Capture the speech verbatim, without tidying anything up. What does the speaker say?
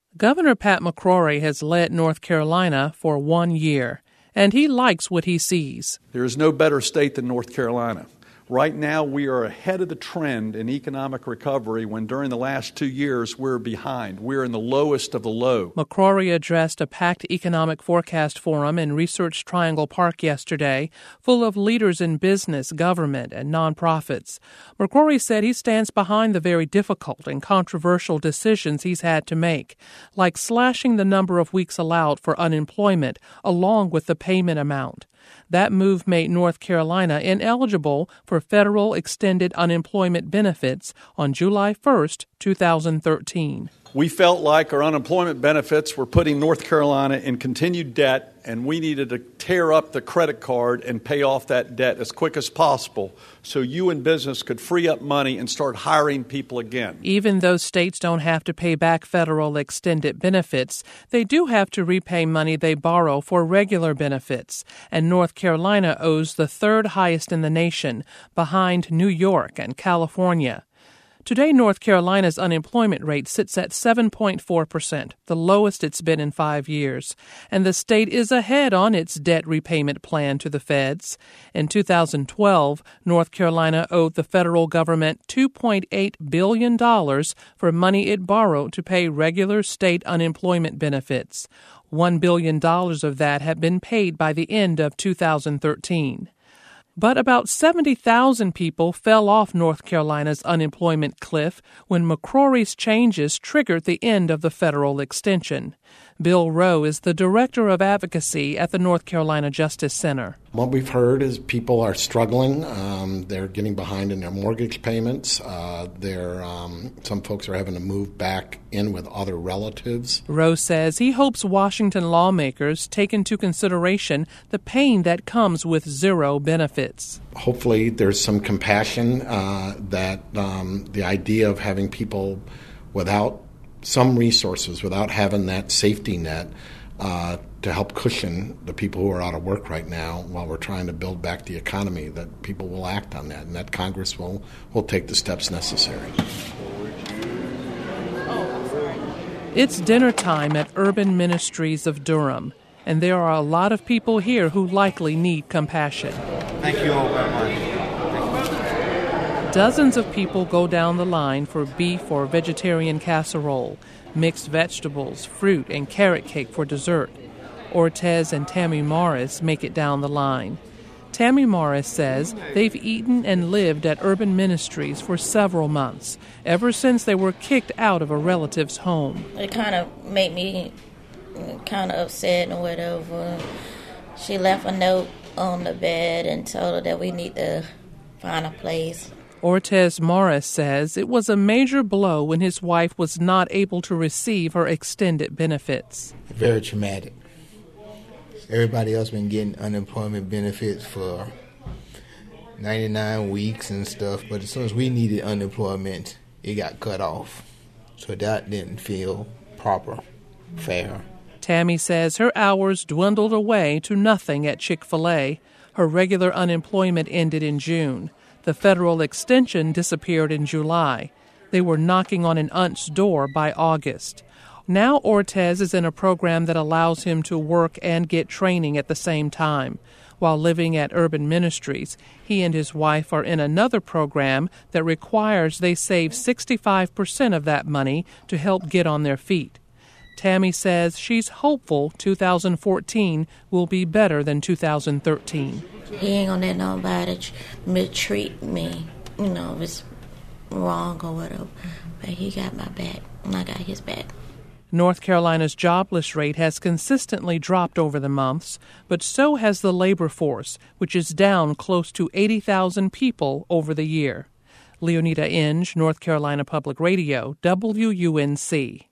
Governor Pat McCrory has led North Carolina for one year, and he likes what he sees. There is no better state than North Carolina. Right now, we are ahead of the trend in economic recovery when during the last two years we're behind. We're in the lowest of the low. McCrory addressed a packed economic forecast forum in Research Triangle Park yesterday, full of leaders in business, government, and nonprofits. McCrory said he stands behind the very difficult and controversial decisions he's had to make, like slashing the number of weeks allowed for unemployment along with the payment amount. That move made North Carolina ineligible for federal extended unemployment benefits on July first, two thousand thirteen. We felt like our unemployment benefits were putting North Carolina in continued debt, and we needed to tear up the credit card and pay off that debt as quick as possible so you in business could free up money and start hiring people again. Even though states don't have to pay back federal extended benefits, they do have to repay money they borrow for regular benefits, and North Carolina owes the third highest in the nation, behind New York and California. Today, North Carolina's unemployment rate sits at seven point four percent, the lowest it's been in five years, and the state is ahead on its debt repayment plan to the feds. In two thousand twelve, North Carolina owed the federal government two point eight billion dollars for money it borrowed to pay regular state unemployment benefits. one billion dollars of that had been paid by the end of two thousand thirteen. But about seventy thousand people fell off North Carolina's unemployment cliff when McCrory's changes triggered the end of the federal extension. Bill Rowe is the Director of Advocacy at the North Carolina Justice Center. What we've heard is people are struggling. Um, they're getting behind in their mortgage payments. Uh, they're, um, some folks are having to move back in with other relatives. Rowe says he hopes Washington lawmakers take into consideration the pain that comes with zero benefits. Hopefully there's some compassion uh, that um, the idea of having people without some resources, without having that safety net uh, to help cushion the people who are out of work right now while we're trying to build back the economy, that people will act on that and that Congress will, will take the steps necessary. It's dinner time at Urban Ministries of Durham, and there are a lot of people here who likely need compassion. Thank you all very much. Dozens of people go down the line for beef or vegetarian casserole, mixed vegetables, fruit, and carrot cake for dessert. Ortez and Tammy Morris make it down the line. Tammy Morris says they've eaten and lived at Urban Ministries for several months, ever since they were kicked out of a relative's home. It kind of made me kind of upset or whatever. She left a note on the bed and told her that we need to find a place. Ortez Morris says it was a major blow when his wife was not able to receive her extended benefits. Very traumatic. Everybody else been getting unemployment benefits for ninety-nine weeks and stuff, but as soon as we needed unemployment, it got cut off. So that didn't feel proper, fair. Tammy says her hours dwindled away to nothing at Chick-fil-A. Her regular unemployment ended in June. The federal extension disappeared in July. They were knocking on an aunt's door by August. Now Ortez is in a program that allows him to work and get training at the same time. While living at Urban Ministries, he and his wife are in another program that requires they save sixty-five percent of that money to help get on their feet. Tammy says she's hopeful two thousand fourteen will be better than two thousand thirteen. He ain't gonna let nobody mistreat me, you know, if it's wrong or whatever. But he got my back, and I got his back. North Carolina's jobless rate has consistently dropped over the months, but so has the labor force, which is down close to eighty thousand people over the year. Leonida Inge, North Carolina Public Radio, W U N C.